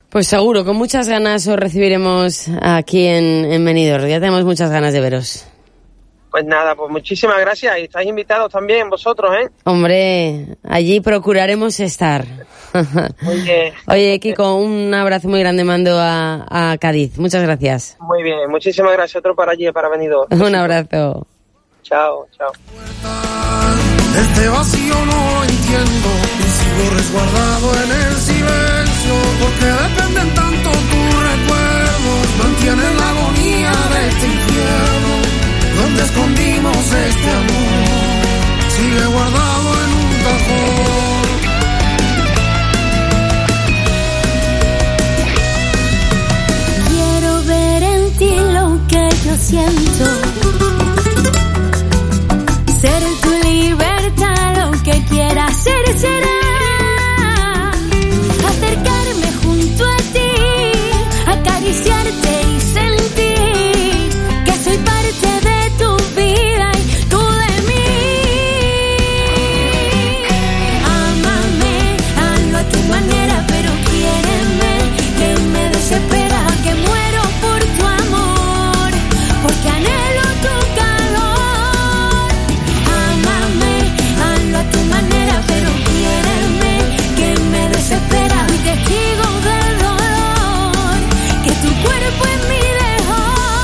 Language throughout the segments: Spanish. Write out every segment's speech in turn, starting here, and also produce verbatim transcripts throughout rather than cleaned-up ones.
Pues seguro, con muchas ganas os recibiremos aquí en, en Benidorm. Ya tenemos muchas ganas de veros. Pues nada, pues muchísimas gracias y estáis invitados también vosotros, ¿eh? Hombre, allí procuraremos estar. Oye, Oye, Kiko, un abrazo muy grande mando a, a Cádiz. Muchas gracias. Muy bien, muchísimas gracias. Otro para allí, para Benidorm. Un abrazo. Chao, chao. Este vacío no lo entiendo y sigo resguardado en el silencio, porque dependen tanto tus recuerdos, mantienen la agonía de este infierno, donde escondimos este amor, sigue guardado en un cajón. Quiero ver en ti lo que yo siento, ser tu libertad, lo que quieras ser será, acercarme junto a ti, acariciarte y sentir que soy parte de tu vida y tú de mí. Ámame, hazlo a tu manera, pero quiéreme, que me desespera, que muero por tu amor, porque anhelo tu calor. Ámame, hazlo a tu manera, pero quiéreme, que me desespera, y testigo del dolor, que tu cuerpo es mi dejó.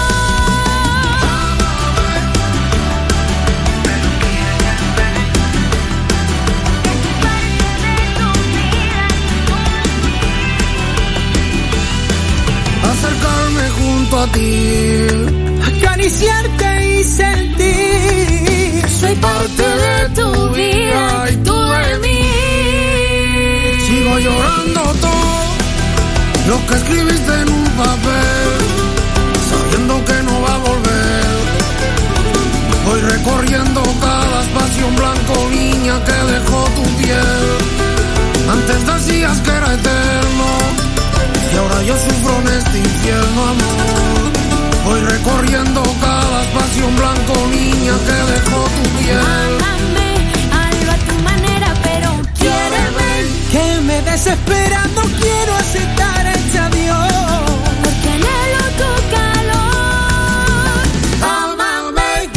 Acercarme junto a ti, acariciarte y sentir, Soy parte de tu vida y tú de mí. sigo llorando todo lo que escribiste en un papel, sabiendo que no va a volver. Voy recorriendo cada espacio en blanco, niña, que dejó tu piel. Antes decías que era eterno y ahora yo sufro en este infierno, amor. Voy recorriendo cada espacio en blanco, niña, que dejó tu piel. Ámame, hazlo a tu manera, pero quiéreme, Que me desespera, no quiero aceptar este adiós. porque anhelo tu calor. Ámame.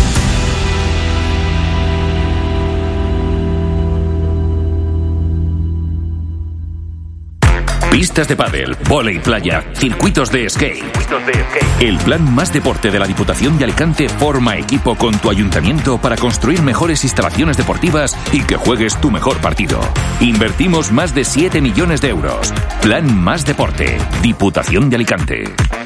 Pistas de pádel, vóley playa, circuitos de skate. El plan Más Deporte de la Diputación de Alicante forma equipo con tu ayuntamiento para construir mejores instalaciones deportivas y que juegues tu mejor partido. Invertimos más de siete millones de euros. Plan Más Deporte, Diputación de Alicante.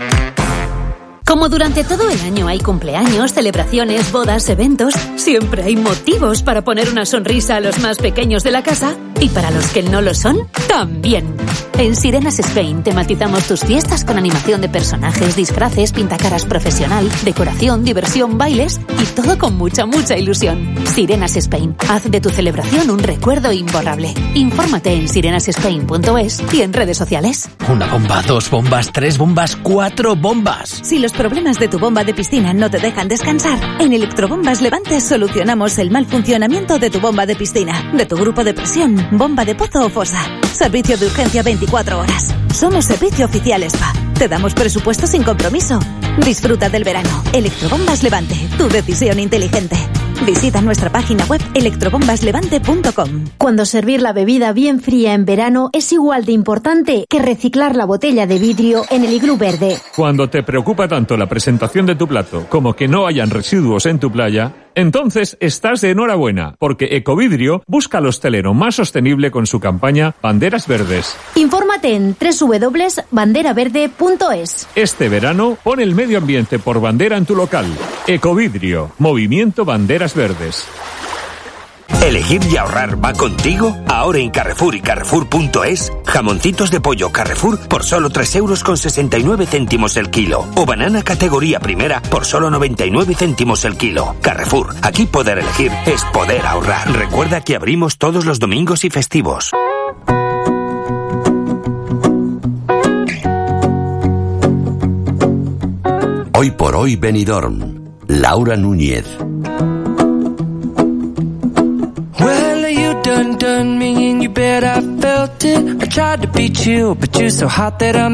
Como durante todo el año hay cumpleaños, celebraciones, bodas, eventos, siempre hay motivos para poner una sonrisa a los más pequeños de la casa y para los que no lo son, también. En Sirenas Spain tematizamos tus fiestas con animación de personajes, disfraces, pintacaras profesional, decoración, diversión, bailes y todo con mucha, mucha ilusión. Sirenas Spain, haz de tu celebración un recuerdo imborrable. Infórmate en sirenas spain punto es y en redes sociales. Una bomba, dos bombas, tres bombas, cuatro bombas. Si los problemas de tu bomba de piscina no te dejan descansar, en Electrobombas Levante solucionamos el mal funcionamiento de tu bomba de piscina, de tu grupo de presión, bomba de pozo o fosa. Servicio de urgencia veinticuatro horas. Somos servicio oficial Spa. Te damos presupuesto sin compromiso. Disfruta del verano. Electrobombas Levante, tu decisión inteligente. Visita nuestra página web electrobombas levante punto com. Cuando servir la bebida bien fría en verano es igual de importante que reciclar la botella de vidrio en el iglú verde. Cuando te preocupa tanto la presentación de tu plato como que no hayan residuos en tu playa, entonces estás de enhorabuena, porque Ecovidrio busca al hostelero más sostenible con su campaña Banderas Verdes. Infórmate en doble u doble u doble u punto bandera verde punto es. Este verano, pon el medio ambiente por bandera en tu local. Ecovidrio, Movimiento Banderas Verdes. ¿Elegir y ahorrar va contigo? Ahora en Carrefour y Carrefour punto es, jamoncitos de pollo Carrefour por solo tres euros con sesenta y nueve céntimos el kilo. O banana categoría primera por solo noventa y nueve céntimos el kilo. Carrefour, aquí poder elegir es poder ahorrar. Recuerda que abrimos todos los domingos y festivos. Hoy por hoy Benidorm. Laura Núñez. Done, done me and you bet I felt it. I tried to beat you, but you're so hot that I'm